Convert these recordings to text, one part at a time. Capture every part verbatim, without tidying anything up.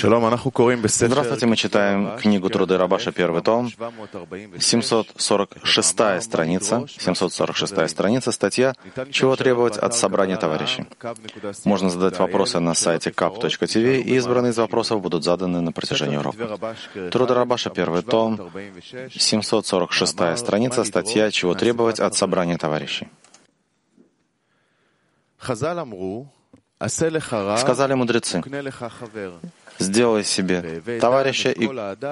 Здравствуйте, мы читаем книгу Труды Рабаша, первый том, семьсот сорок шестая страница, семьсот сорок шестая страница, статья «Чего требовать от собрания товарищей?». Можно задать вопросы на сайте кап точка ти ви, и избранные из вопросов будут заданы на протяжении урока. Труды Рабаша, первый том, семьсот сорок шестая страница, статья «Чего требовать от собрания товарищей?». Сказали мудрецы: сделай себе товарища и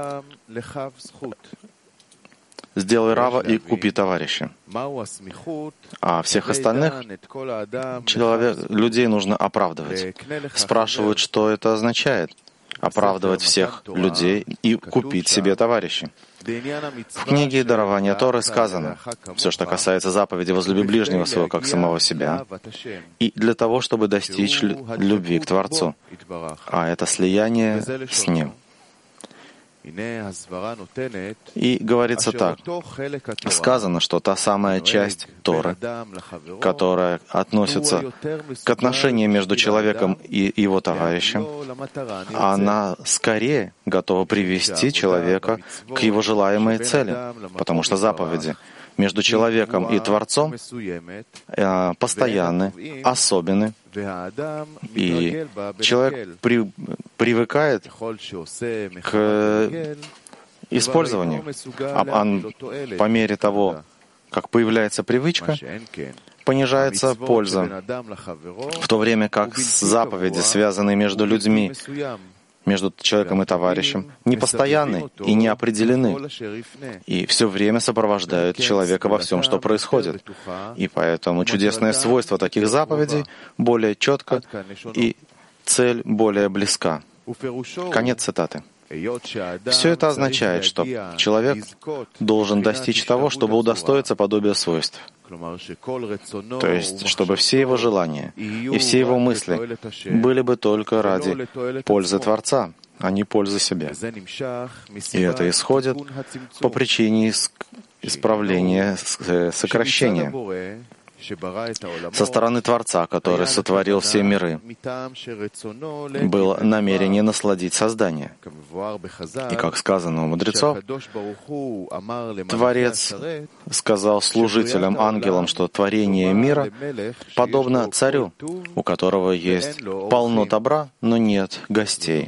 сделай рава и купи товарища. А всех остальных человек, людей нужно оправдывать. Спрашивают, что это означает. Оправдывать всех людей и купить себе товарищей. В книге «Дарование Торы» сказано: все, что касается заповеди «возлюби ближнего своего, как самого себя», и для того, чтобы достичь любви к Творцу, а это слияние с Ним. И говорится так: сказано, что та самая часть Торы, которая относится к отношениям между человеком и его товарищем, она скорее готова привести человека к его желаемой цели, потому что заповеди между человеком и Творцом постоянны, особенны, и человек при, привыкает к использованию. А он, по мере того, как появляется привычка, понижается польза, в то время как заповеди, связанные между людьми, между человеком и товарищем, не постоянны и не определены, и все время сопровождают человека во всем, что происходит. И поэтому чудесное свойство таких заповедей более четко, и цель более близка. Конец цитаты. Все это означает, что человек должен достичь того, чтобы удостоиться подобия свойств. То есть, чтобы все его желания и все его мысли были бы только ради пользы Творца, а не пользы себя. И это исходит по причине исправления, сокращения со стороны Творца, который сотворил все миры. Было намерение насладить создание. И, как сказано у мудрецов, Творец сказал служителям, ангелам, что творение мира подобно царю, у которого есть полно добра, но нет гостей.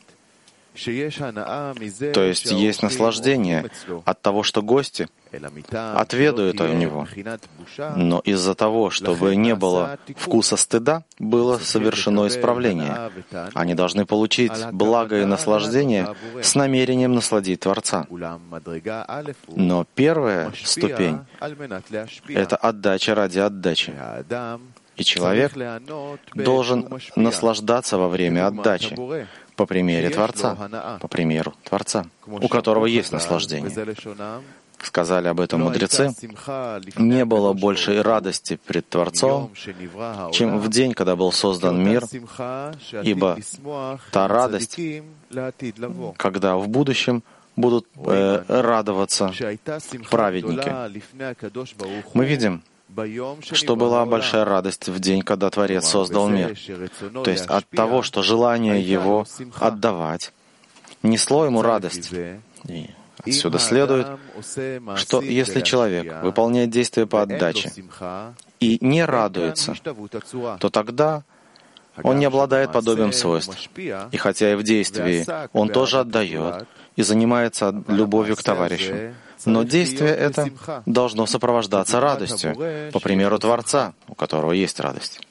То есть есть наслаждение от того, что гости отведают у него. Но из-за того, чтобы не было вкуса стыда, было совершено исправление. Они должны получить благо и наслаждение с намерением насладить Творца. Но первая ступень — это отдача ради отдачи. И человек должен наслаждаться во время отдачи, по примеру Творца, по примеру Творца, у которого есть наслаждение. Сказали об этом мудрецы: не было большей радости пред Творцом, чем в день, когда был создан мир, ибо та радость, когда в будущем будут э, радоваться праведники. Мы видим, что была большая радость в день, когда Творец создал мир. То есть от того, что желание Его отдавать несло ему радость. И отсюда следует, что если человек выполняет действия по отдаче и не радуется, то тогда он не обладает подобием свойств. И хотя и в действии он тоже отдает и занимается любовью к товарищу, но действие это должно сопровождаться радостью, по примеру Творца, у которого есть радость.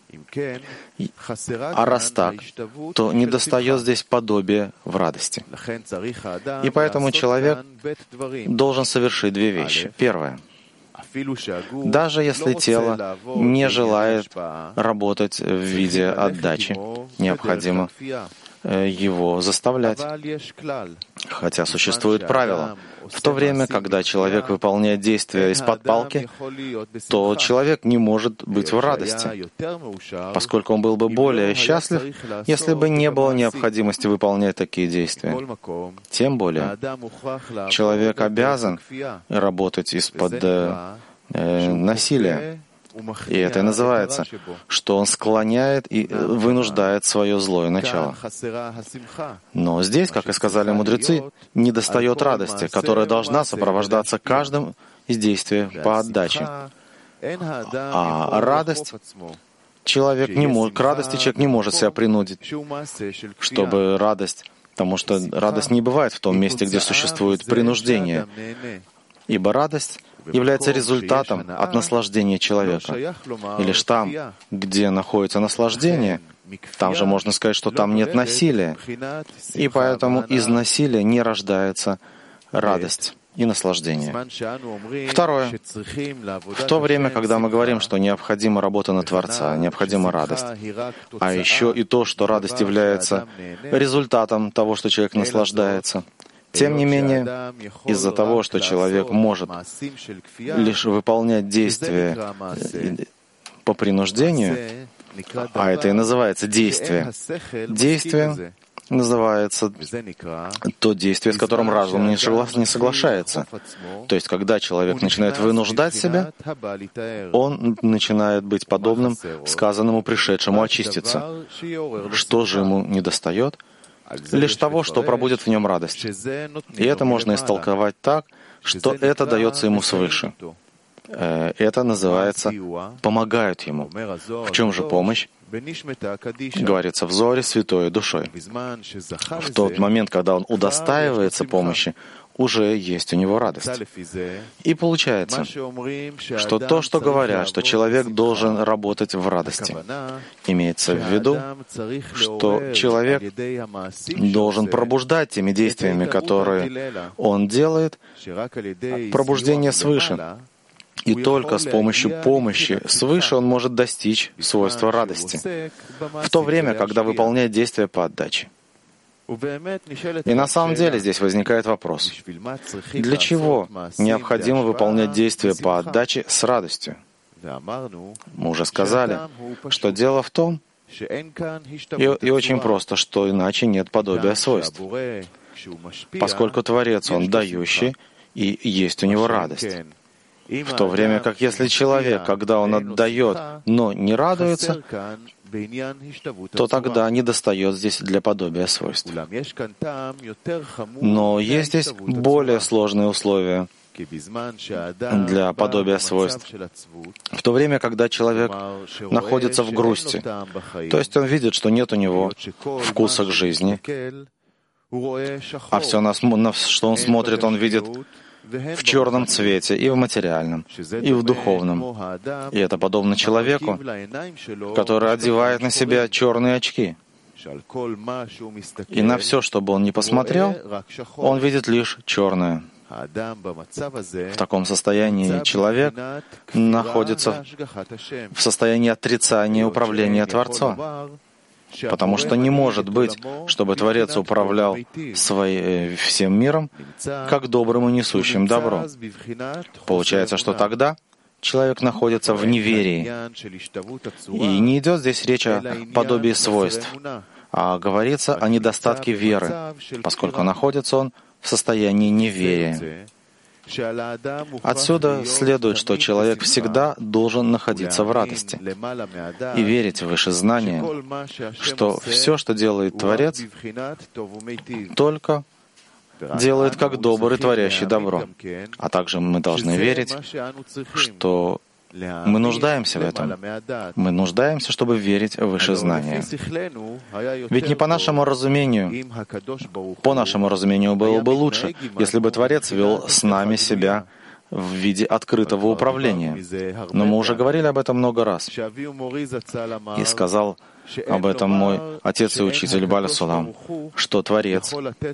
А раз так, то недостает здесь подобия в радости. И поэтому человек должен совершить две вещи. Первое. Даже если тело не желает работать в виде отдачи, необходимо его заставлять. Хотя существует правило: в то время, когда человек выполняет действия из-под палки, то человек не может быть в радости, поскольку он был бы более счастлив, если бы не было необходимости выполнять такие действия. Тем более, человек обязан работать из-под э, насилия. И это и называется, что он склоняет и вынуждает свое злое начало. Но здесь, как и сказали мудрецы, недостает радости, которая должна сопровождаться каждым из действий по отдаче. А радость человек не может, к радости человек не может себя принудить, чтобы радость, потому что радость не бывает в том месте, где существует принуждение, ибо радость является результатом от наслаждения человека. И лишь там, где находится наслаждение, там же можно сказать, что там нет насилия. И поэтому из насилия не рождается радость и наслаждение. Второе. В то время, когда мы говорим, что необходима работа на Творца, необходима радость, а еще и то, что радость является результатом того, что человек наслаждается, тем не менее, из-за того, что человек может лишь выполнять действия по принуждению, а это и называется действие, действие называется то действие, с которым разум не соглашается. То есть, когда человек начинает вынуждать себя, он начинает быть подобным сказанному пришедшему очиститься. Что же ему недостает? Лишь того, что пробудет в нем радость. И это можно истолковать так, что это дается ему свыше. Это называется «помогают ему». В чем же помощь? Говорится в Зоре «святой душой». В тот момент, когда он удостаивается помощи, уже есть у него радость. И получается, что то, что говорят, что человек должен работать в радости, имеется в виду, что человек должен пробуждать теми действиями, которые он делает, пробуждение свыше. И только с помощью помощи свыше он может достичь свойства радости, в то время, когда выполняет действия по отдаче. И на самом деле здесь возникает вопрос, для чего необходимо выполнять действия по отдаче с радостью? Мы уже сказали, что дело в том, и, и очень просто, что иначе нет подобия свойств, поскольку Творец, Он дающий, и есть у него радость. В то время как если человек, когда он отдает, но не радуется, то тогда недостает здесь для подобия свойств. Но есть здесь более сложные условия для подобия свойств. В то время, когда человек находится в грусти, то есть он видит, что нет у него вкуса к жизни, а все, на, на что он смотрит, он видит в черном цвете, и в материальном, и в духовном. И это подобно человеку, который одевает на себя черные очки. И на все, что бы он ни посмотрел, он видит лишь черное. В таком состоянии человек находится в состоянии отрицания управления Творцом. Потому что не может быть, чтобы Творец управлял свои, всем миром, как добрым и несущим добро. Получается, что тогда человек находится в неверии. И не идет здесь речь о подобии свойств, а говорится о недостатке веры, поскольку находится он в состоянии неверия. Отсюда следует, что человек всегда должен находиться в радости и верить в выше знания, что все, что делает Творец, только делает как добрый, творящий добро. А также мы должны верить, что мы нуждаемся в этом. Мы нуждаемся, чтобы верить в выше знания. Ведь не по нашему разумению, по нашему разумению было бы лучше, если бы Творец вел с нами себя в виде открытого управления. Но мы уже говорили об этом много раз. И сказал об этом мой отец и учитель Баля Сулам, что Творец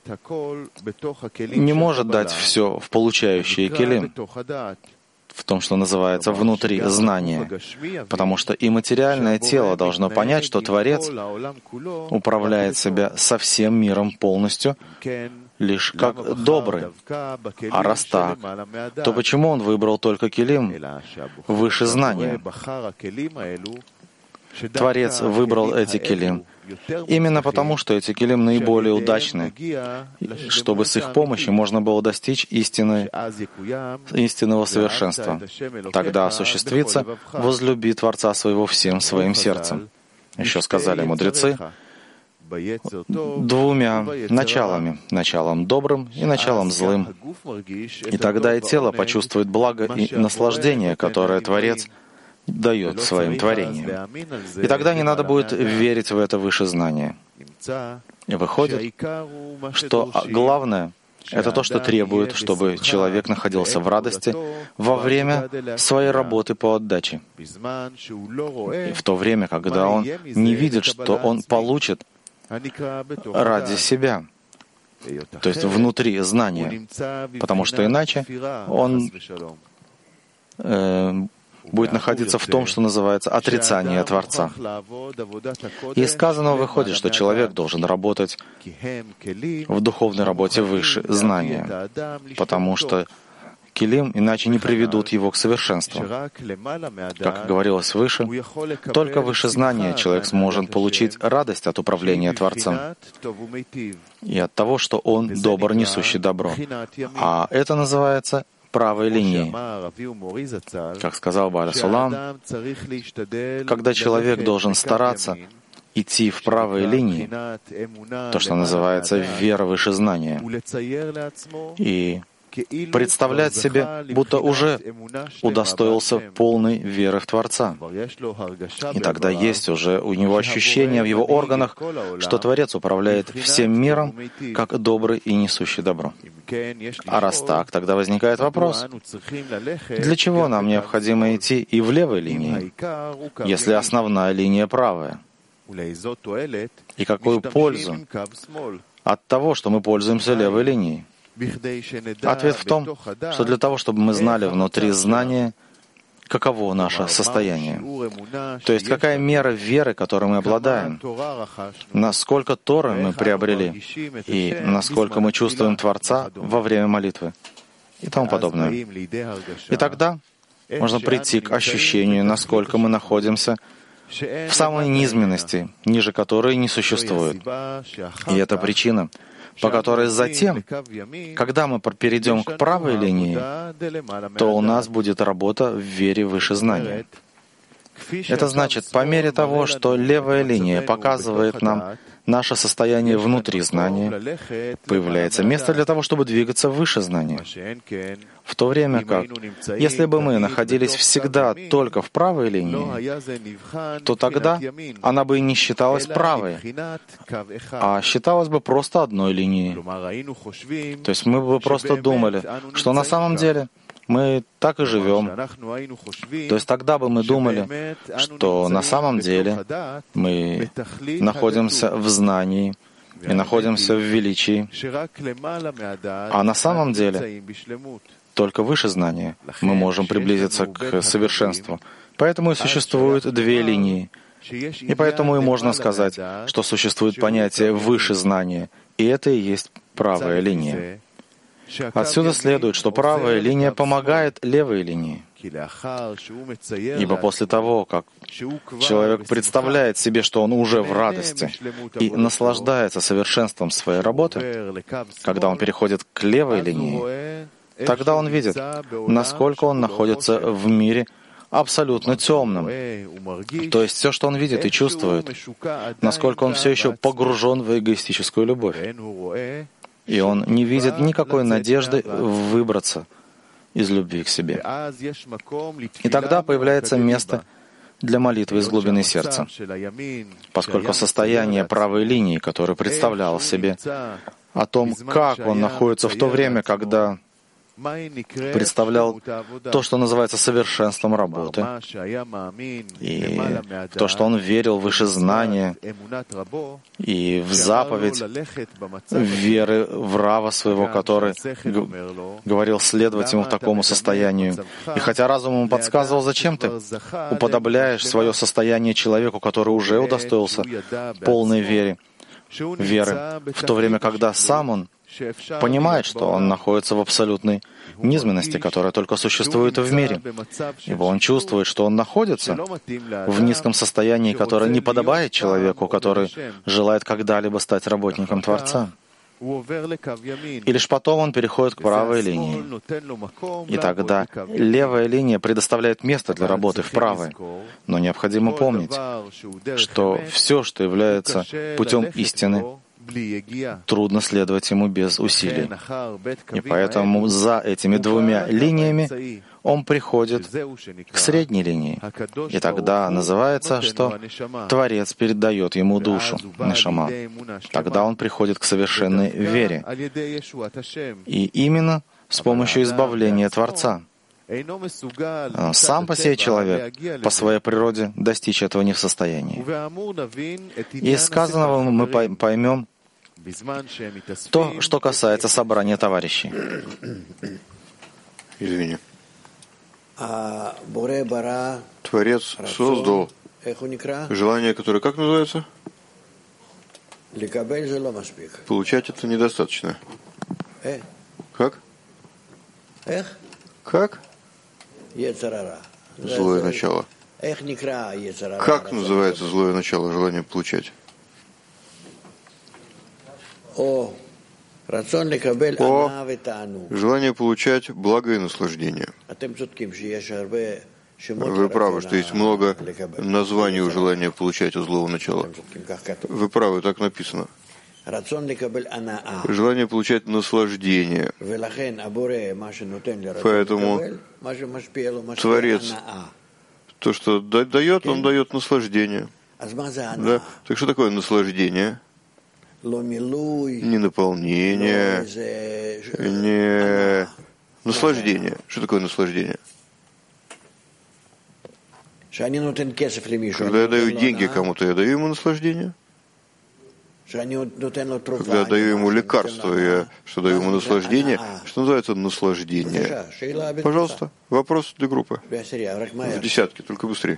не может дать все в получающие келим, в том, что называется внутри знания, потому что и материальное тело должно понять, что Творец управляет себя со всем миром полностью, лишь как добрый. А раз так, то почему он выбрал только келим выше знания? Творец выбрал эти келим Именно потому, что эти килим наиболее удачны, чтобы с их помощью можно было достичь истины, истинного совершенства. Тогда осуществится «возлюби Творца своего всем своим сердцем». Еще сказали мудрецы, двумя началами, началом добрым и началом злым. И тогда и тело почувствует благо и наслаждение, которое Творец дает своим творениям. И тогда не надо будет верить в это высшее знание. И выходит, что главное — это то, что требует, чтобы человек находился в радости во время своей работы по отдаче. И в то время, когда он не видит, что он получит ради себя, то есть внутри знания, потому что иначе он э, будет находиться в том, что называется отрицание Творца. И из сказанного выходит, что человек должен работать в духовной работе выше знания, потому что килим иначе не приведут его к совершенству. Как говорилось выше, только выше знания человек сможет получить радость от управления Творцом и от того, что он добр, несущий добро. А это называется правой линией. Как сказал Бааль Сулам, когда человек должен стараться идти в правой линии, то, что называется вера выше знания, и представлять себе, будто уже удостоился полной веры в Творца. И тогда есть уже у него ощущение в его органах, что Творец управляет всем миром, как добрый и несущий добро. А раз так, тогда возникает вопрос, для чего нам необходимо идти и в левой линии, если основная линия правая? И какую пользу от того, что мы пользуемся левой линией? Ответ в том, что для того, чтобы мы знали внутри знания, каково наше состояние. То есть какая мера веры, которой мы обладаем, насколько Торы мы приобрели, и насколько мы чувствуем Творца во время молитвы и тому подобное. И тогда можно прийти к ощущению, насколько мы находимся в самой низменности, ниже которой не существует. И это причина, по которой затем, когда мы перейдем к правой линии, то у нас будет работа в вере выше знания. Это значит, по мере того, что левая линия показывает нам наше состояние внутри знания, появляется место для того, чтобы двигаться выше знания. В то время как, если бы мы находились всегда только в правой линии, то тогда она бы и не считалась правой, а считалась бы просто одной линией. То есть мы бы просто думали, что на самом деле мы так и живем. То есть тогда бы мы думали, что на самом деле мы находимся в знании и находимся в величии, а на самом деле только выше знания мы можем приблизиться к совершенству. Поэтому и существуют две линии. И поэтому и можно сказать, что существует понятие выше знания, и это и есть правая линия. Отсюда следует, что правая линия помогает левой линии. Ибо после того, как человек представляет себе, что он уже в радости и наслаждается совершенством своей работы, когда он переходит к левой линии, тогда он видит, насколько он находится в мире абсолютно темным. То есть все, что он видит и чувствует, насколько он все еще погружен в эгоистическую любовь. И он не видит никакой надежды выбраться из любви к себе. И тогда появляется место для молитвы из глубины сердца, поскольку состояние правой линии, которое представлял себе о том, как он находится в то время, когда представлял то, что называется совершенством работы, и то, что он верил в выше знания, и в заповедь веры в Рава своего, который говорил следовать ему в такому состоянию. И хотя разум ему подсказывал, зачем ты уподобляешь свое состояние человеку, который уже удостоился полной веры, веры, в то время, когда сам он понимает, что он находится в абсолютной низменности, которая только существует в мире. Ибо он чувствует, что он находится в низком состоянии, которое не подобает человеку, который желает когда-либо стать работником Творца. И лишь потом он переходит к правой линии. И тогда левая линия предоставляет место для работы в правой. Но необходимо помнить, что все, что является путем истины, трудно следовать ему без усилий. И поэтому за этими двумя линиями он приходит к средней линии. И тогда называется, что Творец передает ему душу, нешама. Тогда он приходит к совершенной вере. И именно с помощью избавления Творца. Сам по себе человек, по своей природе, достичь этого не в состоянии. Из сказанного мы поймем то, что касается собрания товарищей. Извини. Творец создал желание, которое как называется? Получать это недостаточно. Как? Как? Злое начало. Как называется злое начало, желание получать? О желание получать благо и наслаждение. Вы правы, что есть много названий у желания получать у злого начала. Вы правы, так написано. Желание получать наслаждение. Поэтому Творец, то, что дает, он дает наслаждение. Да? Так что такое наслаждение? Не наполнение, не наслаждение. Что такое наслаждение? Когда я даю деньги кому-то, я даю ему наслаждение. Когда я даю ему лекарство, я что даю ему наслаждение, что называется наслаждение. Пожалуйста, вопрос для группы. В десятке, только быстрее.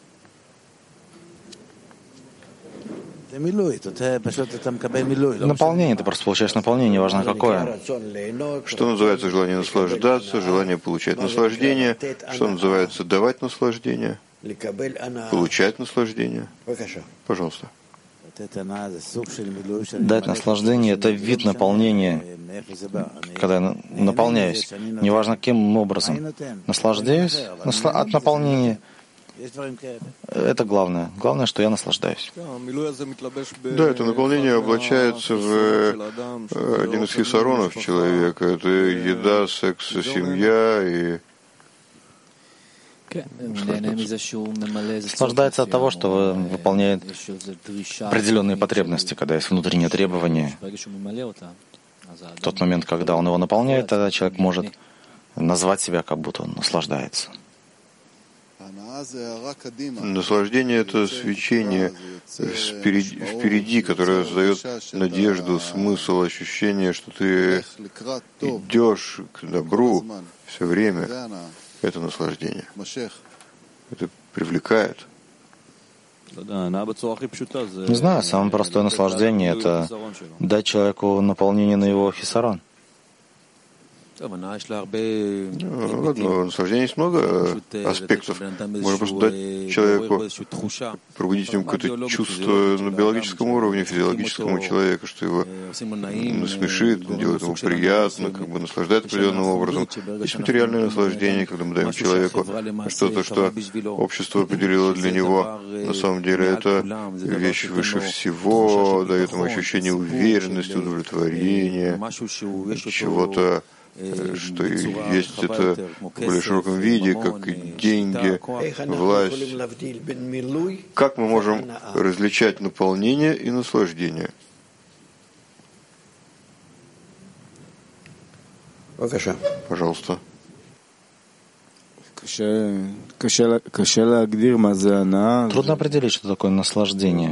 Наполнение, ты просто получаешь наполнение, важно какое. Что называется желание наслаждаться, желание получать наслаждение, что называется давать наслаждение, получать наслаждение. Пожалуйста. Дать наслаждение — это вид наполнения, когда я наполняюсь, неважно каким образом. Наслаждаюсь от наполнения. Это главное. Главное, что я наслаждаюсь. Да, это наполнение облачается в один из хисаронов человека. Это еда, секс, семья и... Наслаждается от того, что выполняет определенные потребности, когда есть внутреннее требование. В тот момент, когда он его наполняет, тогда человек может назвать себя, как будто он наслаждается. Наслаждение — это свечение впереди, впереди, которое создает надежду, смысл, ощущение, что ты идешь к добру все время. Это наслаждение. Это привлекает. Не знаю, самое простое наслаждение — это дать человеку наполнение на его хисарон. Ладно, наслаждения есть много аспектов. Можно просто дать человеку, пробудить в нем какое-то чувство на биологическом уровне, физиологическом у человека, что его насмешит, делает ему приятно, как бы наслаждает определенным образом. Есть материальное наслаждение, когда мы даем человеку что-то, что общество определило для него. На самом деле это вещь выше всего, дает ему ощущение уверенности, удовлетворения, чего-то, что есть это в более широком виде, как и деньги, власть. Как мы можем различать наполнение и наслаждение? Пожалуйста. Трудно определить, что такое наслаждение.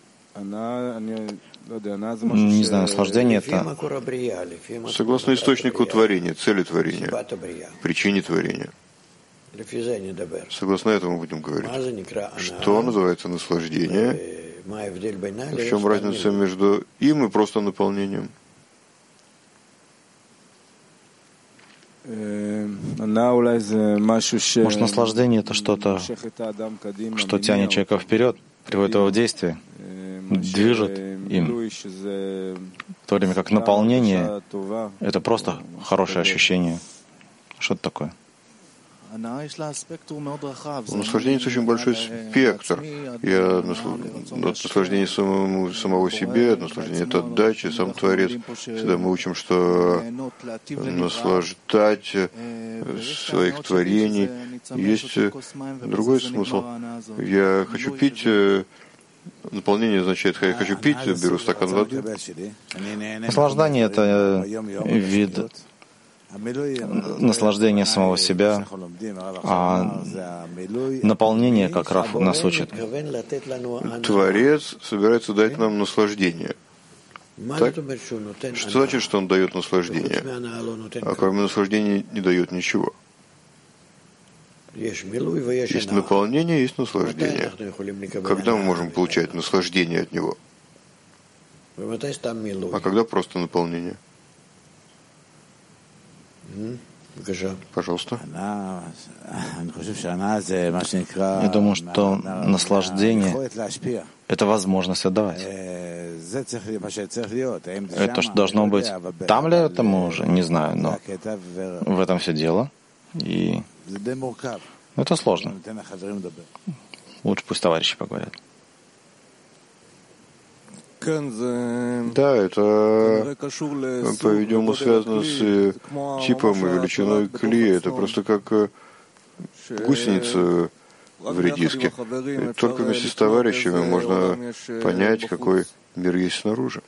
Не знаю, наслаждение — это согласно источнику творения, цели творения, причине творения. Согласно этому будем говорить. Что называется наслаждение? В чем разница между им и просто наполнением? Может, наслаждение — это что-то, что тянет человека вперед, приводит его в действие, движет им, в то время как наполнение — это просто хорошее ощущение. Что это такое? У наслаждения очень большой спектр. Я от наслаждения самому, самого себе, от наслаждения от отдачи, сам Творец. Всегда мы учим, что наслаждать своих творений есть другой смысл. Я хочу пить, наполнение означает, я хочу пить, беру стакан воды. Наслаждение — это вид наслаждение самого себя, а наполнение, как Раф нас учит. Творец собирается дать нам наслаждение. Так? Что значит, что он дает наслаждение? А кроме наслаждения не дает ничего. Есть наполнение, есть наслаждение. Когда мы можем получать наслаждение от него? А когда просто наполнение? Пожалуйста. Я думаю, что наслаждение — это возможность отдавать. Это что должно быть. Там ли это мы уже не знаю, но в этом все дело. И это сложно. Лучше пусть товарищи поговорят. Да, это, по-видимому, связано с типом и величиной клея. Это просто как гусеница в редиске. И только вместе с товарищами можно понять, какой мир есть снаружи.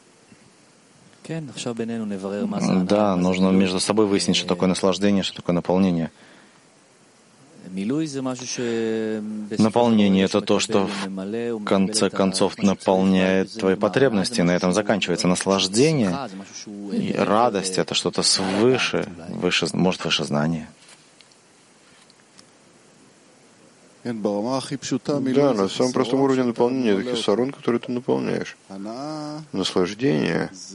Да, нужно между собой выяснить, что такое наслаждение, что такое наполнение. Наполнение — это то, что в конце концов наполняет твои потребности, на этом заканчивается. Наслаждение и радость — это что-то свыше, выше, может, выше знания. Да, на самом простом уровне наполнения это хисарон, который ты наполняешь. Наслаждение —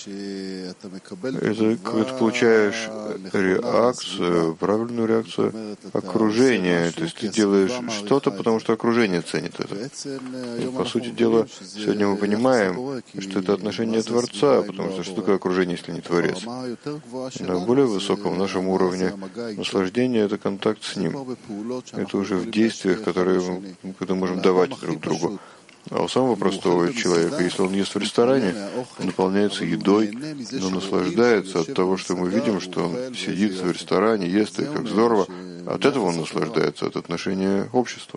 это когда ты получаешь реакцию, правильную реакцию окружения. То есть ты делаешь что-то, потому что окружение ценит это. И, по сути дела, сегодня мы понимаем, что это отношение Творца, потому что что такое окружение, если не Творец? На более высоком нашем уровне наслаждение — это контакт с Ним. Это уже в действии, которые мы, которые можем давать друг другу. А у самого простого человека, если он ест в ресторане, он наполняется едой, но наслаждается от того, что мы видим, что он сидит в ресторане, ест, и как здорово. От этого он наслаждается, от отношения общества.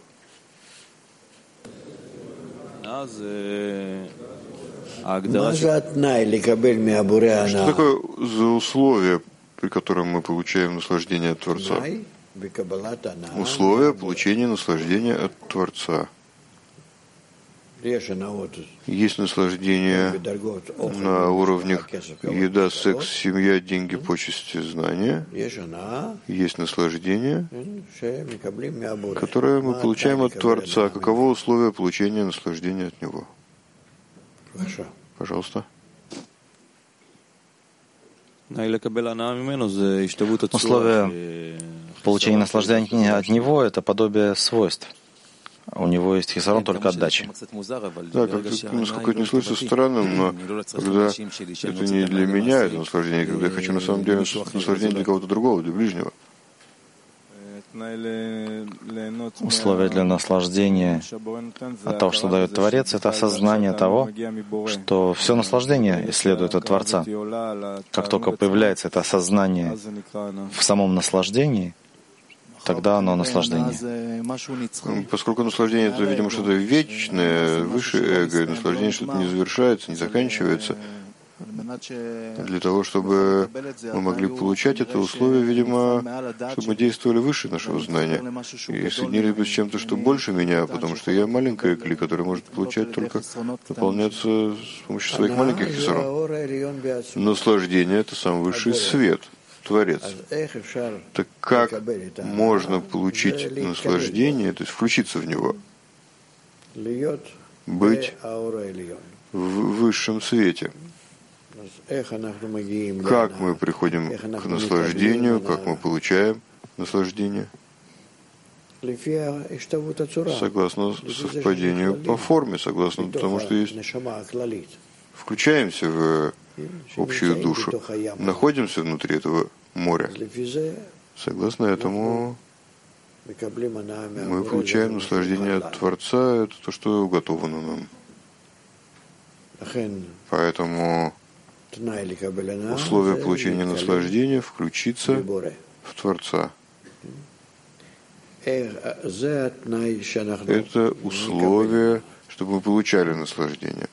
Что такое за условие, при котором мы получаем наслаждение от Творца? Условия получения наслаждения от Творца. Есть наслаждение на уровнях еда, секс, семья, деньги, почести, знания. Есть наслаждение, которое мы получаем от Творца. Каково условие получения наслаждения от Него? Пожалуйста. Условие получения наслаждения от него — это подобие свойств. У него есть хисарон только отдачи. Да, как насколько это не слышится странным, но когда это не для меня, это наслаждение, когда я хочу на самом деле наслаждение для кого-то другого, для ближнего. Условие для наслаждения от того, что дает Творец, это осознание того, что все наслаждение исследует от Творца. Как только появляется это осознание в самом наслаждении, тогда оно наслаждение. Поскольку наслаждение — это, видимо, что-то вечное, выше эго, и наслаждение что-то не завершается, не заканчивается, для того, чтобы мы могли получать это условие, видимо, чтобы мы действовали выше нашего знания и соединились бы с чем-то, что больше меня, потому что я маленькая кли, которая может получать только наполняться с помощью своих маленьких хисарон. Наслаждение — это сам высший свет, Творец. Так как можно получить наслаждение, то есть включиться в него, быть в высшем свете? Как мы приходим к наслаждению, как мы получаем наслаждение? Согласно совпадению по форме, согласно тому, что есть. Включаемся в общую душу, находимся внутри этого моря. Согласно этому мы получаем наслаждение от Творца, это то, что уготовано нам. Поэтому условие получения наслаждения включиться в Творца. Это условие, чтобы мы получали наслаждение.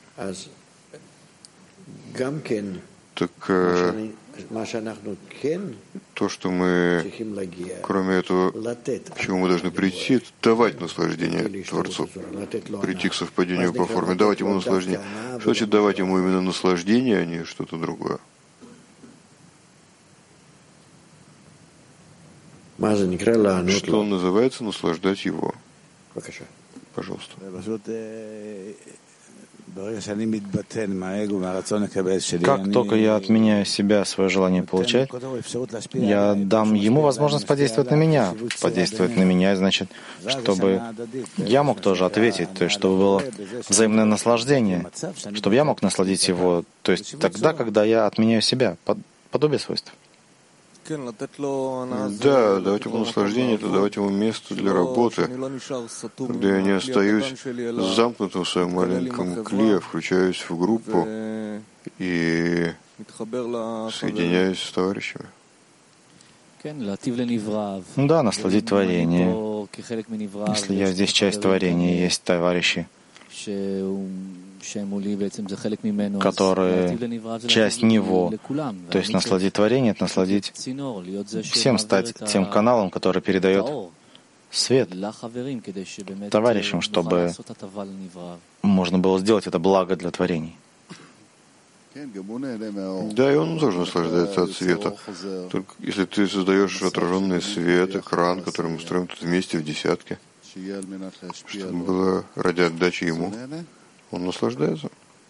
Так то, что мы, кроме этого, к чему мы должны прийти, это давать наслаждение Творцу, прийти к совпадению по форме, давать ему наслаждение. Что значит давать ему именно наслаждение, а не что-то другое? Что называется наслаждать его? Пожалуйста. Как только я отменяю себя, свое желание получать, я дам ему возможность подействовать на меня. Подействовать на меня, значит, чтобы я мог тоже ответить, то есть чтобы было взаимное наслаждение, чтобы я мог насладить его, то есть тогда, когда я отменяю себя, подобие свойств. Да, давать ему наслаждение, это давать ему место для работы, когда я не остаюсь замкнутым в своем маленьком кле, включаюсь в группу и соединяюсь с товарищами. Да, насладить творение. Если я здесь часть творения, есть товарищи, которые часть него, то есть насладить творение, это насладить всем, стать тем каналом, который передает свет товарищам, чтобы можно было сделать это благо для творений. Да, и он тоже наслаждается от света. Только если ты создаешь отраженный свет, экран, который мы строим тут вместе в десятке, чтобы было ради отдачи ему, он наслаждается.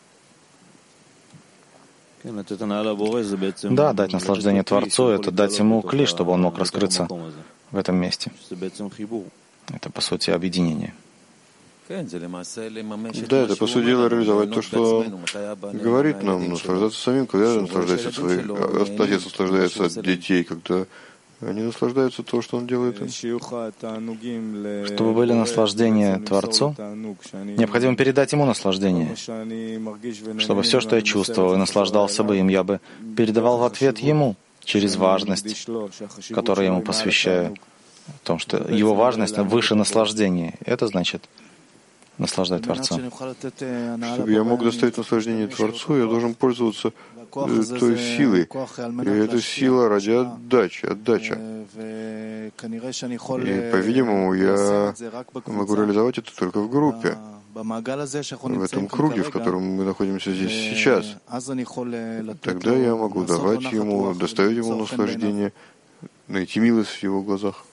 Да, дать наслаждение Творцу — это дать ему кли, чтобы он мог раскрыться в этом месте. Это, по сути, объединение. Да, это, по сути дела, реализовать то, что он говорит нам, наслаждаться самим, когда наслаждается от своих, отец наслаждается от детей, когда они наслаждаются то, что он делает им. Чтобы были наслаждения Творцу, необходимо передать ему наслаждение. Чтобы все, что я чувствовал и наслаждался бы им, я бы передавал в ответ ему через важность, которую я ему посвящаю, о том, что его важность выше наслаждения. Это значит наслаждать Творца. Чтобы я мог доставить наслаждение Творцу, я должен пользоваться той силой. И эта сила ради отдачи, отдача. И, по-видимому, я могу реализовать это только в группе, в этом круге, в котором мы находимся здесь сейчас. Тогда я могу давать ему, доставить ему наслаждение, найти милость в его глазах.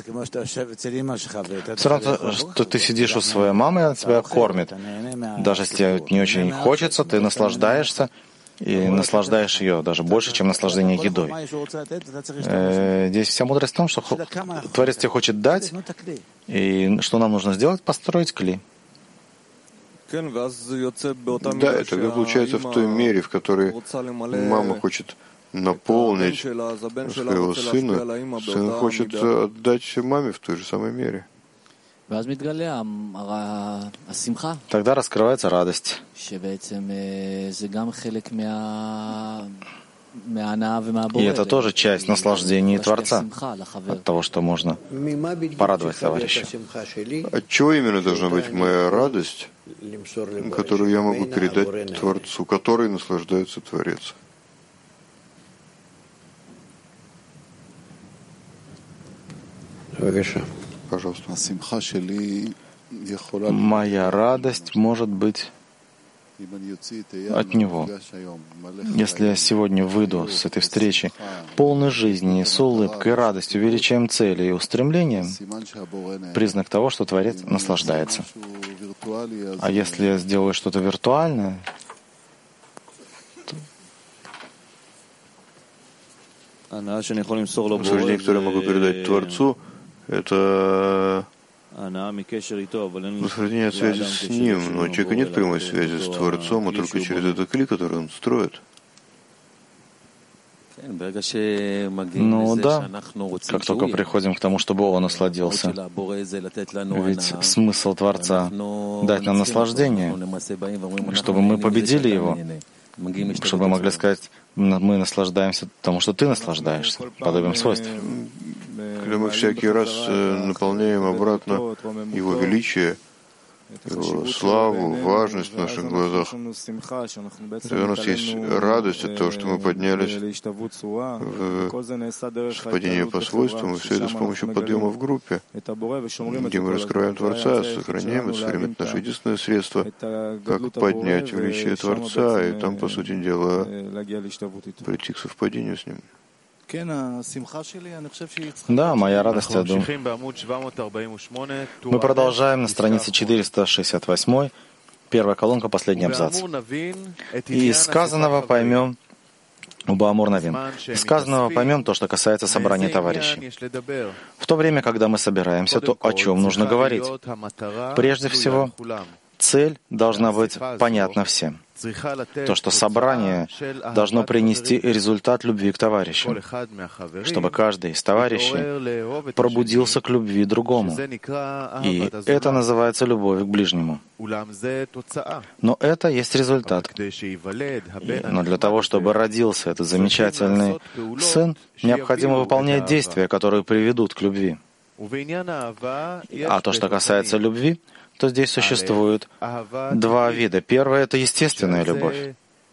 Все равно, что ты сидишь у своей мамы, и она тебя кормит. Даже если тебе не очень хочется, ты наслаждаешься и наслаждаешь ее даже больше, чем наслаждение едой. Э, здесь вся мудрость в том, что Творец тебе хочет дать, и что нам нужно сделать? Построить кли. Да, это тогда получается в той мере, в которой мама хочет наполнить своего сына, сын хочет отдать маме в той же самой мере. Тогда раскрывается радость. И это тоже часть наслаждения Творца, от того, что можно порадовать товарища. От чего именно должна быть моя радость, которую я могу передать Творцу, который наслаждается Творец? Пожалуйста. Моя радость может быть от Него. Если я сегодня выйду с этой встречи полной жизни, с улыбкой, радостью, величием цели и устремлением, признак того, что Творец наслаждается. А если я сделаю что-то виртуальное, Наслаждение, которое я могу передать Творцу, это наслаждение от связи с Ним, но у человека нет прямой связи с Творцом, а только через этот клей, который он строит. Ну да, как только приходим к тому, чтобы он насладился. Ведь смысл Творца — дать нам наслаждение, чтобы мы победили его, чтобы мы могли сказать, мы наслаждаемся тому, что ты наслаждаешься, подобием свойств. Когда мы всякий раз наполняем обратно Его величие, Его славу, важность в наших глазах, тогда у нас есть радость от того, что мы поднялись в совпадение по свойствам, и все это с помощью подъема в группе, где мы раскрываем Творца, сохраняем это все время. Это наше единственное средство, как поднять величие Творца, и там, по сути дела, прийти к совпадению с Ним. Да, моя радость, я думаю. Мы продолжаем на странице четыреста шестьдесят восемь, первая колонка, последний абзац. И из сказанного поймем, Убаамур Навин, из сказанного поймем то, что касается собрания товарищей. В то время, когда мы собираемся, то о чем нужно говорить? Прежде всего, цель должна быть понятна всем. То, что собрание должно принести результат любви к товарищам, чтобы каждый из товарищей пробудился к любви другому. И это называется любовь к ближнему. Но это есть результат. Но для того, чтобы родился этот замечательный сын, необходимо выполнять действия, которые приведут к любви. А то, что касается любви, то здесь существует два вида. Первое — это естественная любовь.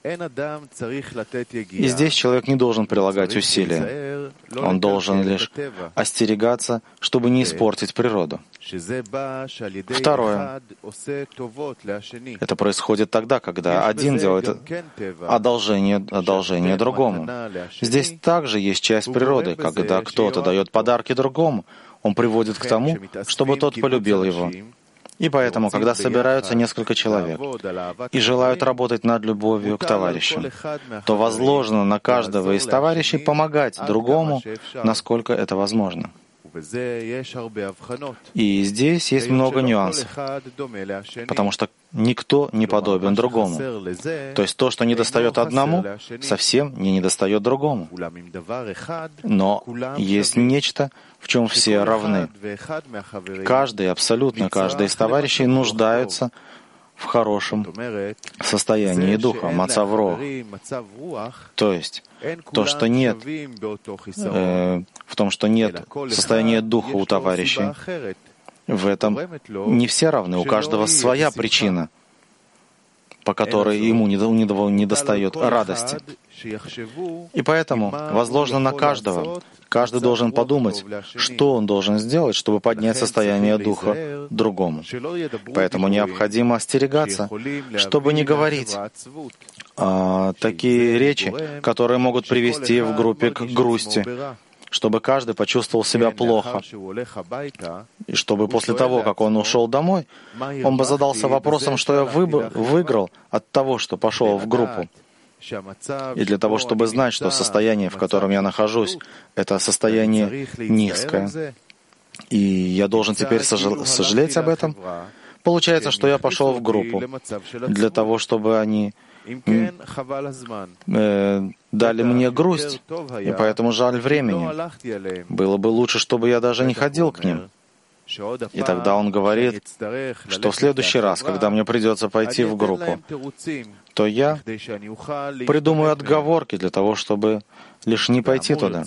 И здесь человек не должен прилагать усилия. Он должен лишь остерегаться, чтобы не испортить природу. Второе. Это происходит тогда, когда один делает одолжение, одолжение другому. Здесь также есть часть природы. Когда кто-то дает подарки другому, он приводит к тому, чтобы тот полюбил его. И поэтому, когда собираются несколько человек и желают работать над любовью к товарищам, то возложено на каждого из товарищей помогать другому, насколько это возможно. И здесь есть много нюансов, потому что никто не подобен другому. То есть то, что недостает одному, совсем не недостает другому. Но есть нечто, в чем все равны. Каждый, абсолютно каждый из товарищей нуждается в хорошем состоянии духа, мацав-руах. То есть то, что нет, э, в том, что нет состояния духа у товарищей, в этом не все равны, у каждого своя причина, по которой ему не достает радости. И поэтому возложено на каждого. Каждый должен подумать, что он должен сделать, чтобы поднять состояние духа другому. Поэтому необходимо остерегаться, чтобы не говорить а, такие речи, которые могут привести в группе к грусти, чтобы каждый почувствовал себя плохо, и чтобы после того, как он ушел домой, он бы задался вопросом, что я выиграл от того, что пошел в группу. И для того, чтобы знать, что состояние, в котором я нахожусь, это состояние низкое, и я должен теперь сожал- сожалеть об этом, получается, что я пошел в группу для того, чтобы они э, дали мне грусть, и поэтому жаль времени. Было бы лучше, чтобы я даже не ходил к ним. И тогда он говорит, что в следующий раз, когда мне придется пойти в группу, то я придумаю отговорки для того, чтобы лишь не пойти туда.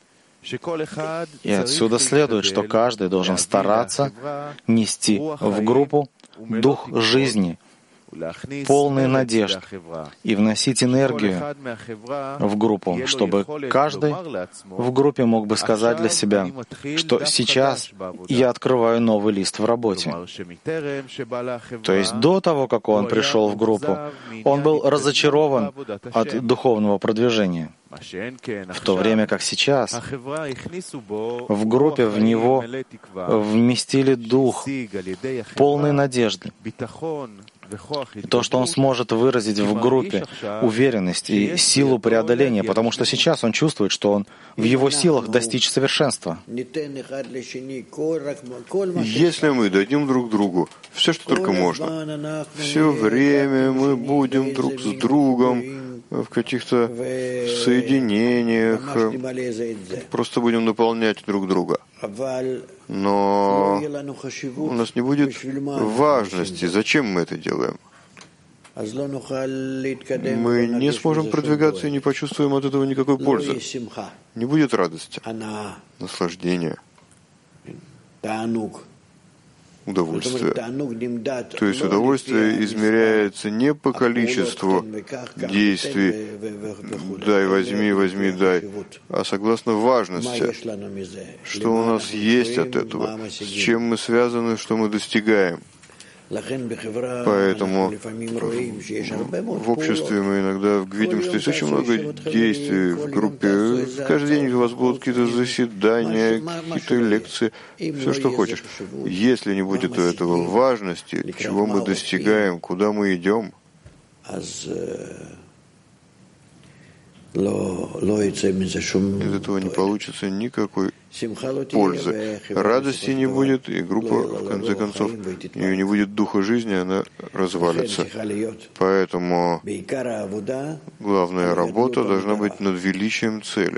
И отсюда следует, что каждый должен стараться нести в группу дух жизни, полный надежд, и вносить энергию в группу, чтобы каждый в группе мог бы сказать для себя, что сейчас я открываю новый лист в работе. То есть до того, как он пришел в группу, он был разочарован от духовного продвижения. В то время как сейчас в группе в него вместили дух полной надежды. И то, что он сможет выразить в группе уверенность и силу преодоления, потому что сейчас он чувствует, что он в его силах достичь совершенства. Если мы дадим друг другу все, что только можно, все время мы будем друг с другом в каких-то соединениях, просто будем наполнять друг друга. Но у нас не будет важности, зачем мы это делаем. Мы не сможем продвигаться и не почувствуем от этого никакой пользы. Не будет радости, наслаждения, удовольствия. То есть удовольствие измеряется не по количеству действий «дай, возьми, возьми, дай», а согласно важности, что у нас есть от этого, с чем мы связаны, что мы достигаем. Поэтому в обществе мы иногда видим, что есть очень много действий в группе. Каждый день у вас будут какие-то заседания, какие-то лекции, все, что хочешь. Если не будет у этого важности, чего мы достигаем, куда мы идем, из этого не получится никакой пользы. Радости не будет, и группа, в конце концов, у нее не будет духа жизни, она развалится. Поэтому главная работа должна быть над величием цели.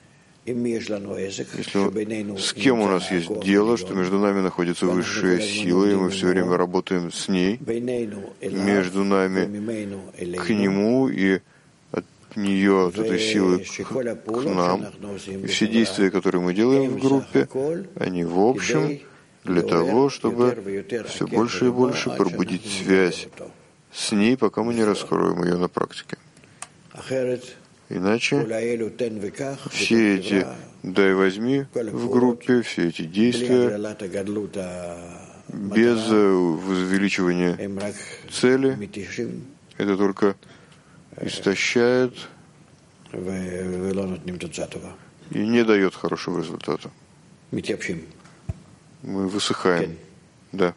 Если с кем у нас есть дело, что между нами находится высшая сила, и мы все время работаем с ней, между нами к нему и нее, от этой силы к, к нам. И все действия, которые мы делаем в группе, они в общем для того, чтобы все больше и больше пробудить связь с ней, пока мы не раскроем ее на практике. Иначе все эти «дай, возьми» в группе, все эти действия без возвеличивания цели, это только истощает и не дает хорошего результата. Мы высыхаем. Да.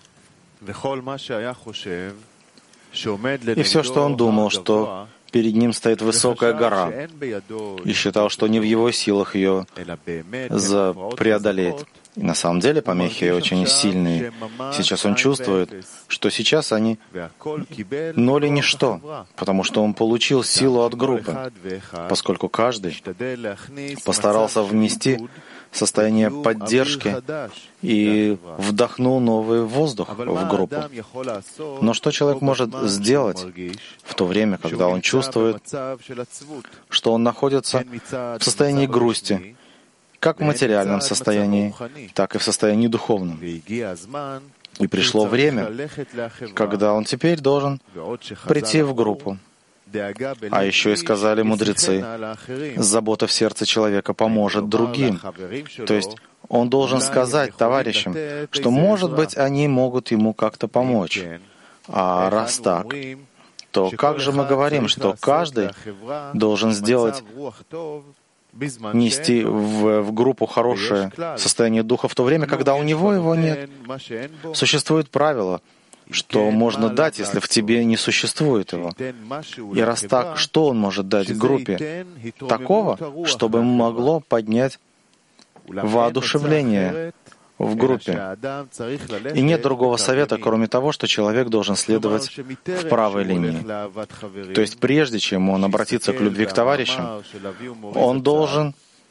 И все, что он думал, что перед ним стоит высокая гора, и считал, что не в его силах ее преодолеть. И на самом деле помехи очень сильные. Сейчас он чувствует, что сейчас они ноль и ничто, потому что он получил силу от группы, поскольку каждый постарался внести состояние поддержки и вдохнул новый воздух в группу. Но что человек может сделать в то время, когда он чувствует, что он находится в состоянии грусти, как в материальном состоянии, так и в состоянии духовном. И пришло время, когда он теперь должен прийти в группу. А еще и сказали мудрецы, забота в сердце человека поможет другим. То есть он должен сказать товарищам, что, может быть, они могут ему как-то помочь. А раз так, то как же мы говорим, что каждый должен сделать нести в, в группу хорошее состояние духа в то время, когда у него его нет. Существует правило, что можно дать, если в тебе не существует его. И раз так, что он может дать группе? Такого, чтобы могло поднять воодушевление в группе. И нет другого совета, кроме того, что человек должен следовать в правой линии. То есть прежде чем он обратится к любви к товарищам, он должен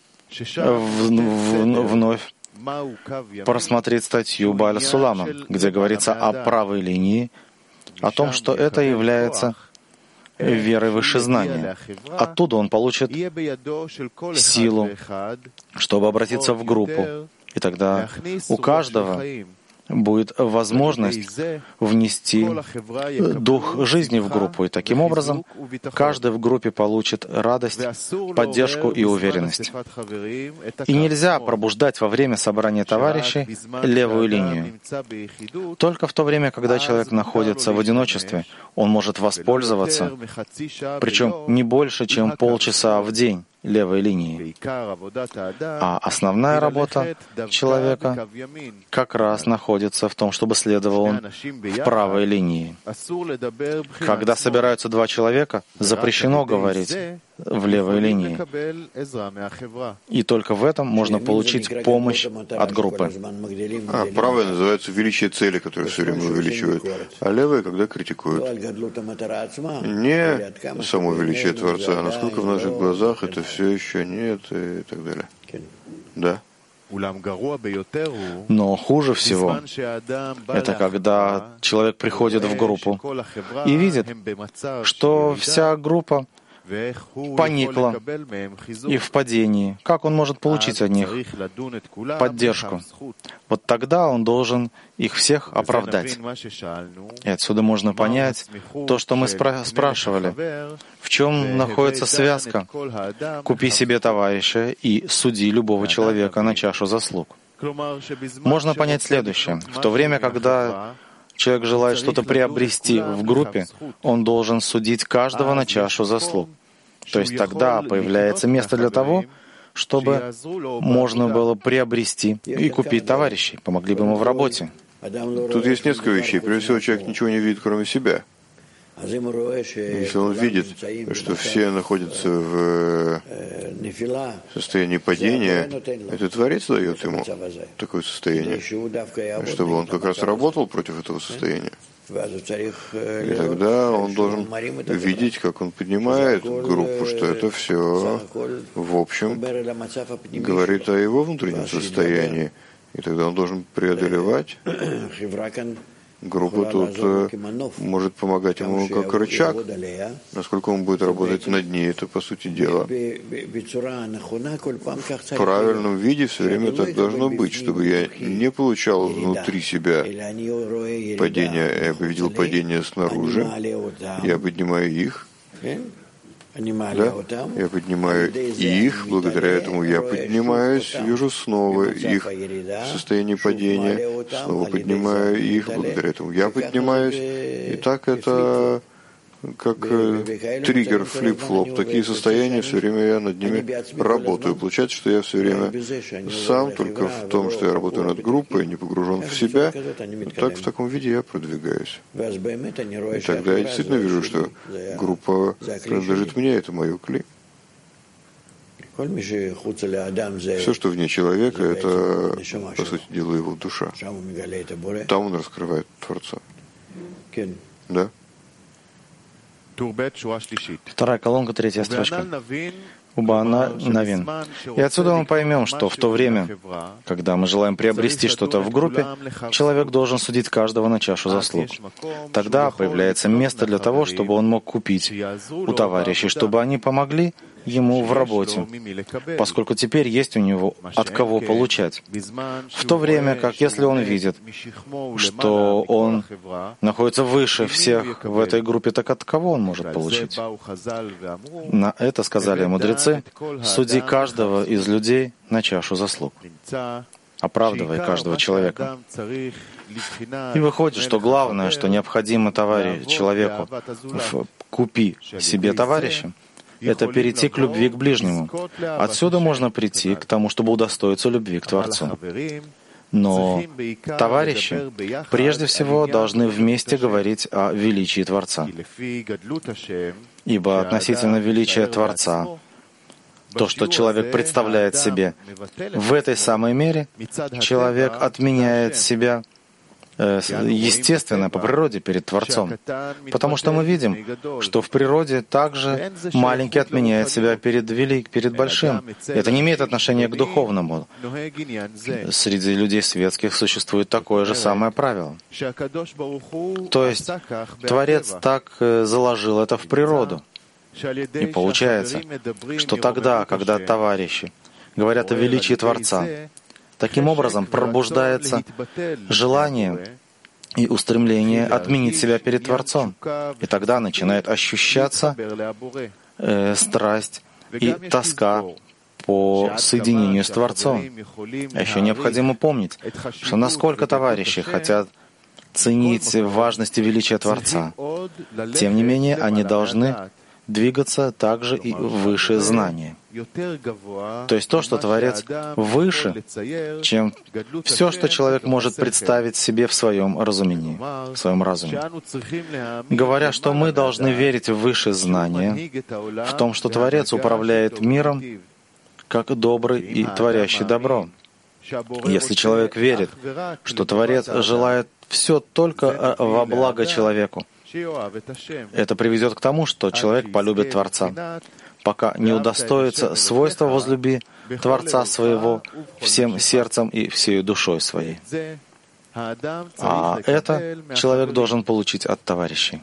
вновь просмотреть статью Бааля Сулама, где говорится о правой линии, о том, что это является верой выше знания. Оттуда он получит силу, чтобы обратиться в группу. И тогда у каждого будет возможность внести дух жизни в группу, и таким образом каждый в группе получит радость, поддержку и уверенность. И нельзя пробуждать во время собрания товарищей левую линию. Только в то время, когда человек находится в одиночестве, он может воспользоваться, причем не больше, чем полчаса в день, левой линии. А основная работа человека как раз находится в том, чтобы следовал он в правой линии. Когда собираются два человека, запрещено говорить в левой линии. И только в этом можно получить помощь от группы. А правая называется величие цели, которое все время увеличивает, а левая, когда критикуют. Не само величие Творца, а насколько в наших глазах это все еще нет и так далее. Да. Но хуже всего это когда человек приходит в группу и видит, что вся группа поникла и в падении. Как он может получить от них поддержку? Вот тогда он должен их всех оправдать. И отсюда можно понять то, что мы спра- спрашивали. В чем находится связка? Купи себе товарища и суди любого человека на чашу заслуг. Можно понять следующее. В то время, когда человек желает что-то приобрести в группе, он должен судить каждого на чашу заслуг. То есть тогда появляется место для того, чтобы можно было приобрести и купить товарищей, помогли бы ему в работе. Тут есть несколько вещей. Прежде всего, человек ничего не видит, кроме себя. Если он видит, что все находятся в состоянии падения, это Творец дает ему такое состояние, чтобы он как раз работал против этого состояния. И тогда он должен видеть, как он поднимает группу, что это все, в общем, говорит о его внутреннем состоянии. И тогда он должен преодолевать. Группа тут может помогать ему как рычаг. Насколько он будет работать над ней, это по сути дела. В правильном виде все время так должно быть, чтобы я не получал внутри себя падение, я бы видел падение снаружи, я поднимаю их. Да? Я поднимаю их, благодаря этому я поднимаюсь, вижу снова их в состоянии падения, снова поднимаю их, благодаря этому я поднимаюсь. И так это как триггер, флип-флоп. Такие состояния, все время я над ними работаю. Получается, что я все время сам, только в том, что я работаю над группой, не погружен в себя, так в таком виде я продвигаюсь. И тогда я действительно вижу, что группа принадлежит мне, это мое кли. Все, что вне человека, это, по сути дела, его душа. Там он раскрывает Творца. Да? Вторая колонка, третья строчка. Убана Навин. И отсюда мы поймем, что в то время, когда мы желаем приобрести что-то в группе, человек должен судить каждого на чашу заслуг. Тогда появляется место для того, чтобы он мог купить у товарищей, чтобы они помогли ему в работе, поскольку теперь есть у него от кого получать. В то время как, если он видит, что он находится выше всех в этой группе, так от кого он может получить? На это сказали мудрецы: суди каждого из людей на чашу заслуг, оправдывая каждого человека. И выходит, что главное, что необходимо товарищу, человеку в «купи себе товарища», это перейти к любви к ближнему. Отсюда можно прийти к тому, чтобы удостоиться любви к Творцу. Но товарищи прежде всего должны вместе говорить о величии Творца. Ибо относительно величия Творца, то, что человек представляет себе, в этой самой мере человек отменяет себя естественно, по природе перед Творцом. Потому что мы видим, что в природе также маленький отменяет себя перед велик, перед большим. Это не имеет отношения к духовному. Среди людей светских существует такое же самое правило. То есть Творец так заложил это в природу. И получается, что тогда, когда товарищи говорят о величии Творца, Таким образом, пробуждается желание и устремление отменить себя перед Творцом. И тогда начинает ощущаться э, страсть и тоска по соединению с Творцом. А еще необходимо помнить, что насколько товарищи хотят ценить важность и величие Творца, тем не менее они должны двигаться также и выше знания. То есть то, что Творец выше, чем все, что человек может представить себе в своем разумении, в своем разуме. Говоря, что мы должны верить в высшее знание, в том, что Творец управляет миром как добрый и творящий добро. Если человек верит, что Творец желает все только во благо человеку, это приведет к тому, что человек полюбит Творца, пока не удостоится свойства возлюби Творца своего всем сердцем и всей душой своей. А это человек должен получить от товарищей.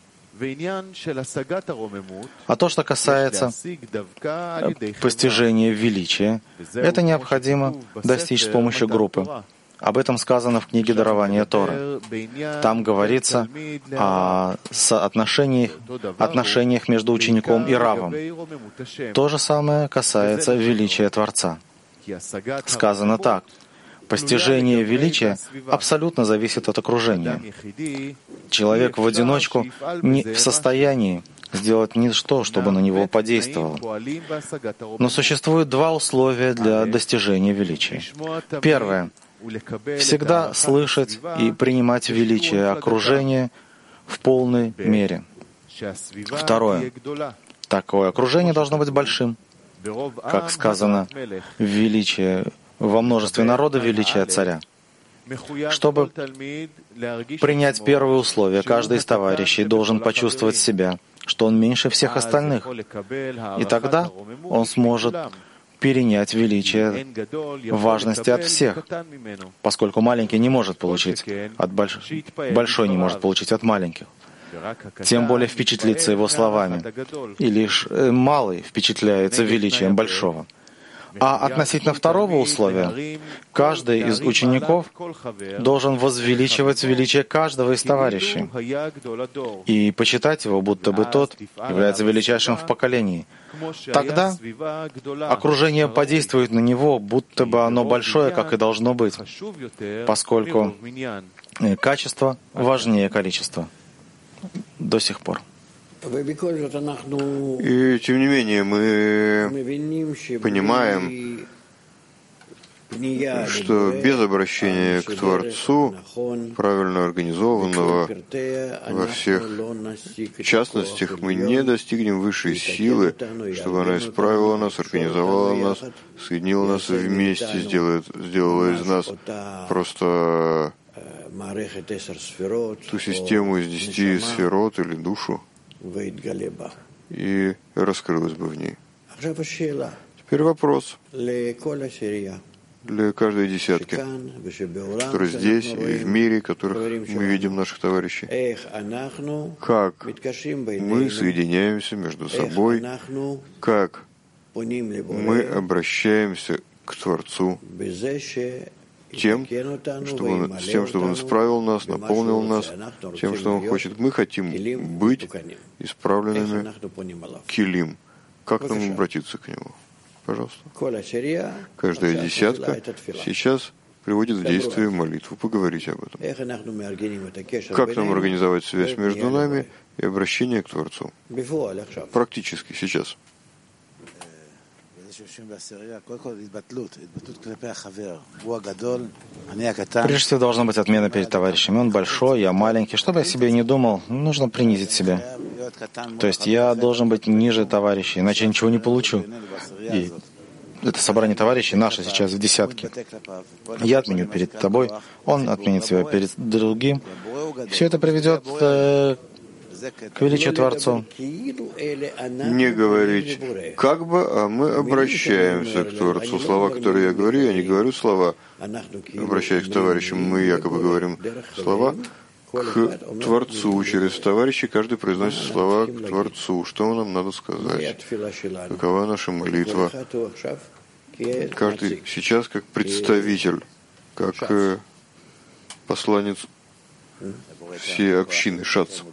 А то, что касается постижения величия, это необходимо достичь с помощью группы. Об этом сказано в книге «Дарование Торы». Там говорится о соотношениях, отношениях между учеником и равом. То же самое касается величия Творца. Сказано так: постижение величия абсолютно зависит от окружения. Человек в одиночку не в состоянии сделать ничто, чтобы на него подействовало. Но существует два условия для достижения величия. Первое — всегда слышать и принимать величие окружения в полной мере. Второе — такое окружение должно быть большим. Как сказано, величие во множестве народа, величие царя. Чтобы принять первое условие, каждый из товарищей должен почувствовать себя, что он меньше всех остальных. И тогда он сможет перенять величие важности от всех, поскольку маленький не может получить от больш... большой не может получить от маленьких. Тем более впечатлиться его словами. И лишь малый впечатляется величием большого. А относительно второго условия, каждый из учеников должен возвеличивать величие каждого из товарищей и почитать его, будто бы тот является величайшим в поколении. Тогда окружение подействует на него, будто бы оно большое, как и должно быть, поскольку качество важнее количества до сих пор. И тем не менее мы понимаем, что без обращения к Творцу, правильно организованного во всех частностях, мы не достигнем высшей силы, чтобы она исправила нас, организовала нас, соединила нас вместе, сделает, сделала из нас просто ту систему из десяти сферот или душу, и раскрылась бы в ней. Теперь вопрос для каждой десятки, которые здесь и в мире, которых мы видим наших товарищей. Как мы соединяемся между собой, как мы обращаемся к Творцу тем, чтобы он, с тем, чтобы Он исправил нас, наполнил нас, тем, что Он хочет. Мы хотим быть исправленными килим. Как нам обратиться к Нему? Пожалуйста. Каждая десятка сейчас приводит в действие молитву. Поговорите об этом. Как нам организовать связь между нами и обращение к Творцу? Практически сейчас. Прежде всего должна быть отмена перед товарищами. Он большой, я маленький. Что бы я себе не думал, нужно принизить себя. То есть я должен быть ниже товарищей, иначе я ничего не получу. И это собрание товарищей наше сейчас в десятке. Я отменю перед тобой, он отменит себя перед другим. Все это приведет э, к величию Творцу. Не говорить как бы, а мы обращаемся к Творцу. Слова, которые я говорю, я не говорю слова, обращаясь к товарищам. Мы якобы говорим слова к Творцу. Через товарищей каждый произносит слова к Творцу. Что нам надо сказать? Какова наша молитва? Каждый сейчас как представитель, как посланец всей общины Шац.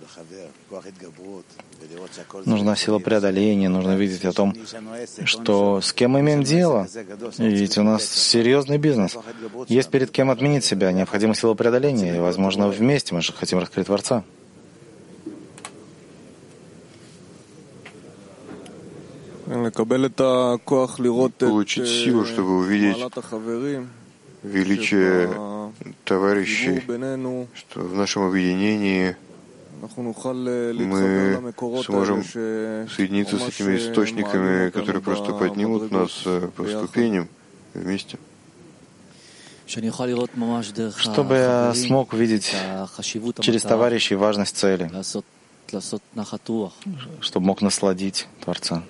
Нужна сила преодоления, нужно видеть о том, что с кем мы имеем дело. Ведь у нас серьезный бизнес. Есть перед кем отменить себя, необходима сила преодоления, и, возможно, вместе мы же хотим раскрыть Творца. Получить силу, чтобы увидеть величие товарищей, что в нашем объединении мы сможем соединиться с этими источниками, которые просто поднимут нас по ступеням вместе. Чтобы я смог видеть через товарищей важность цели, чтобы мог насладить Творца.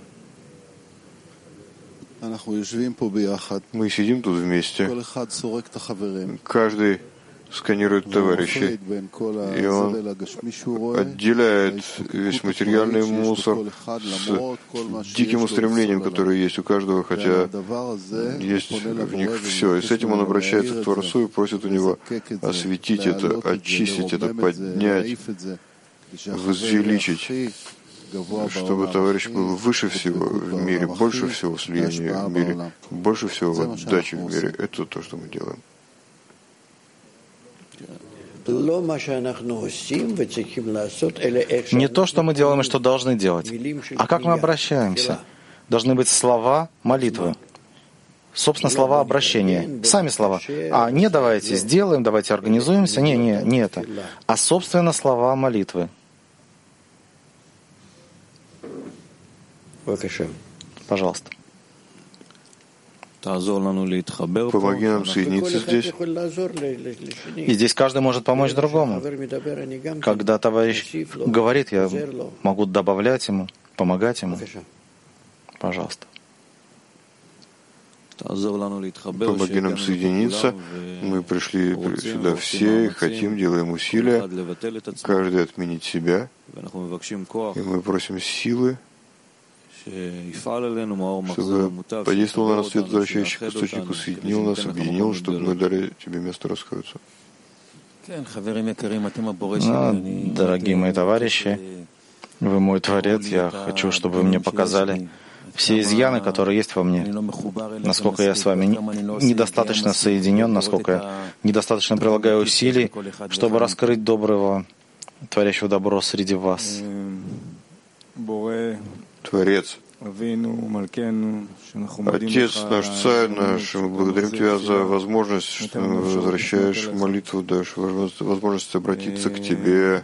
Мы сидим тут вместе. Каждый сканирует товарищей, и он отделяет весь материальный мусор с диким устремлением, которое есть у каждого, хотя есть в них все. И с этим он обращается к Творцу и просит у него осветить это, очистить это, поднять, возвеличить, чтобы товарищ был выше всего в мире, больше всего слияния в мире, больше всего в отдаче в мире. Это то, что мы делаем. Не то, что мы делаем и что должны делать, а как мы обращаемся. Должны быть слова молитвы. Собственно, слова обращения. Сами слова. А не давайте сделаем, давайте организуемся. Не, не, не это. А собственно слова молитвы. Пожалуйста. Помоги нам соединиться здесь. И здесь каждый может помочь другому. Когда товарищ говорит, я могу добавлять ему, помогать ему. Пожалуйста. Помоги нам соединиться. Мы пришли сюда все, и хотим, делаем усилия. Каждый отменить себя. И мы просим силы, чтобы подействовал на нас свет, возвращающий к источнику, соединил нас, объединил, чтобы мы дали тебе место раскроиться. Ну, дорогие мои товарищи, вы мой Творец, я хочу, чтобы вы мне показали все изъяны, которые есть во мне, насколько я с вами недостаточно соединен, насколько я недостаточно прилагаю усилий, чтобы раскрыть доброго, творящего добро среди вас. Творец, Отец наш, Царь наш, мы благодарим Тебя за возможность, что Ты возвращаешь молитву, даешь возможность обратиться к Тебе.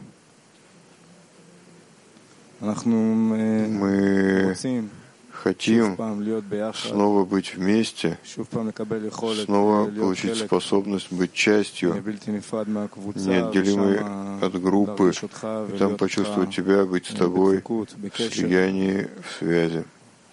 Мы хотим снова быть вместе, снова получить способность быть частью, неотделимой от группы, и там почувствовать Тебя, быть с Тобой, в слиянии, в связи.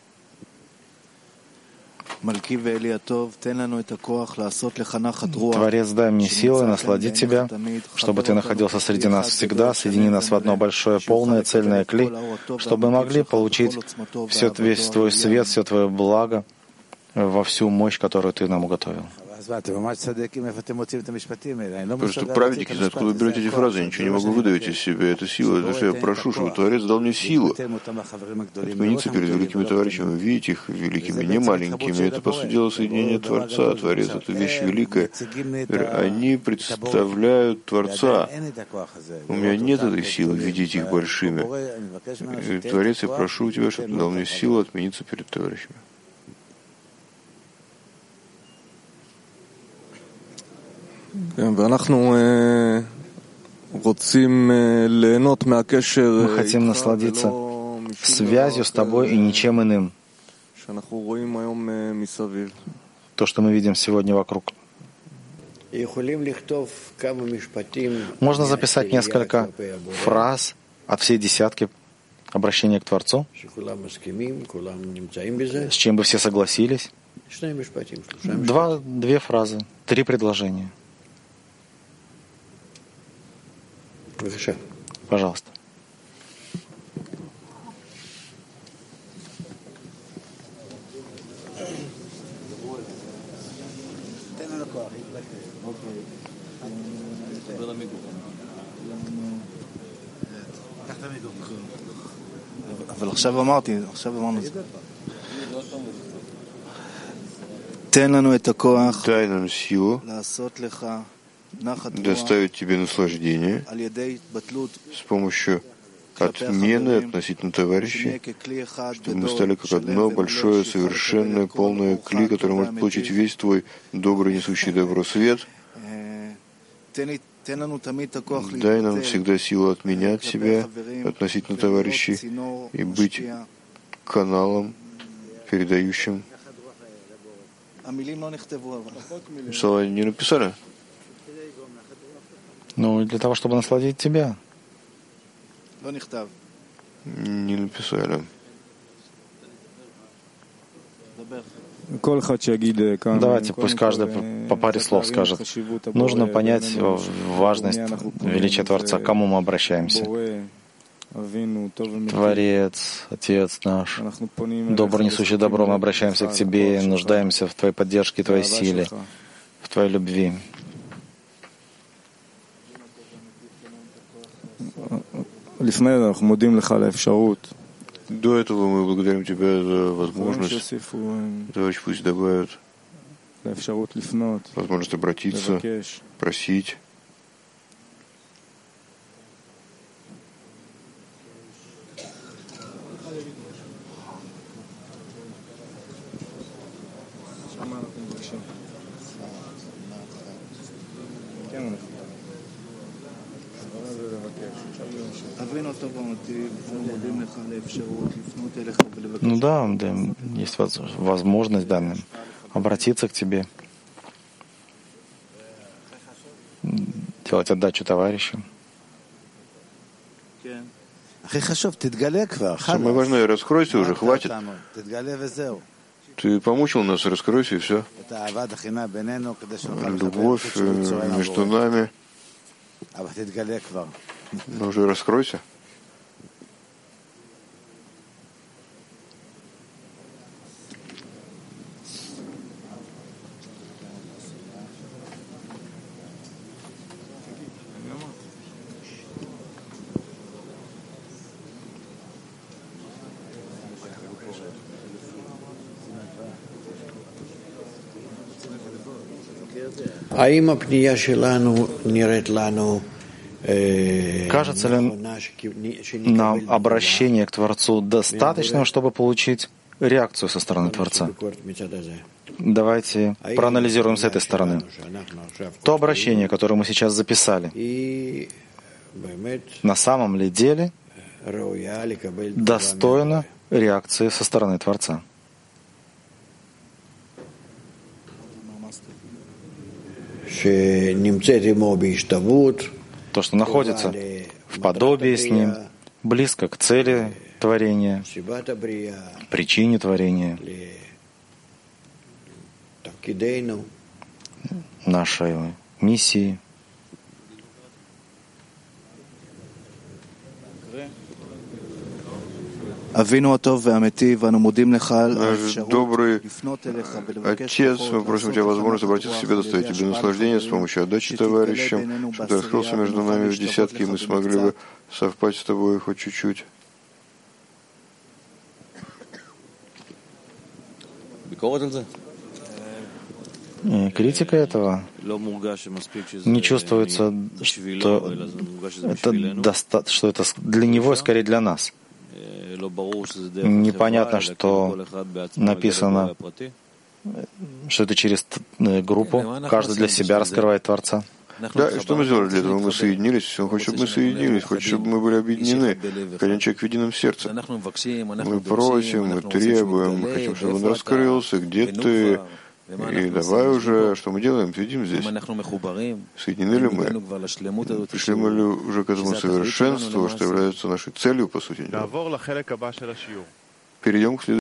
Творец, дай мне силы насладить Тебя, чтобы Ты находился среди нас всегда, соедини нас в одно большое, полное, цельное кли, чтобы мы могли получить все, весь Твой свет, все Твое благо во всю мощь, которую Ты нам уготовил. Потому что праведники знают, откуда вы берете эти фразы. Я ничего не могу выдавить из себя. Это сила. Это что я прошу, чтобы Творец дал мне силу отмениться перед великими товарищами, видеть их великими, не маленькими. Это, по сути дела, соединение Творца. Творец — это вещь великая. Они представляют Творца. У меня нет этой силы видеть их большими. И, Творец, я прошу у Тебя, чтобы Ты дал мне силу отмениться перед товарищами. Мы хотим насладиться связью с Тобой и ничем иным. То, что мы видим сегодня вокруг. Можно записать несколько фраз от всей десятки обращения к Творцу, с чем бы все согласились. Два, две фразы, три предложения. Пожалуйста. Дай нам силу доставить тебе наслаждение с помощью отмены относительно товарищей, чтобы мы стали как одно большое, совершенное, полное кли, которое может получить весь твой добрый, несущий добро свет. Дай нам всегда силу отменять себя относительно товарищей и быть каналом, передающим. Слова не написали? Ну, для того, чтобы насладить тебя. Не написали. Давайте, пусть каждый по паре слов скажет. Нужно понять важность, величие Творца, к кому мы обращаемся. Творец, Отец наш, добрый, несущий добро, мы обращаемся к Тебе, нуждаемся в Твоей поддержке, Твоей силе, в Твоей любви. До этого мы благодарим Тебя за возможность, товарищ, пусть добавят, возможность обратиться, просить. Ну да, да, есть возможность данным обратиться к Тебе, делать отдачу товарищу. Самое важное, раскройся уже, хватит. Ты помучил нас, раскройся и все. Любовь между нами. Ну уже раскройся. Кажется ли нам обращение к Творцу достаточным, чтобы получить реакцию со стороны Творца? Давайте проанализируем с этой стороны. То обращение, которое мы сейчас записали, на самом ли деле достойно реакции со стороны Творца? То, что находится в подобии с Ним, близко к цели творения, причине творения, нашей миссии. Наш добрый Отец, мы просим Тебя возможность обратиться к себе, доставить Тебе наслаждение с помощью отдачи товарищам, чтобы Ты раскрылся между нами в десятки, и мы смогли бы совпасть с Тобой хоть чуть-чуть. Критика этого не чувствуется, что это, доста... что это для него и скорее для нас. Непонятно, что написано, что это через группу, каждый для себя раскрывает Творца. Да, и что мы сделали для этого? Мы соединились, он хочет, чтобы мы соединились, хочет, чтобы мы были объединены, как один человек в едином сердце. Мы просим, мы требуем, мы хотим, чтобы он раскрылся, где ты, и давай уже, что мы делаем, сидим здесь. Соединены ли мы? Пришли мы ли уже к этому совершенству, что является нашей целью, по сути дела? Перейдем к следующему.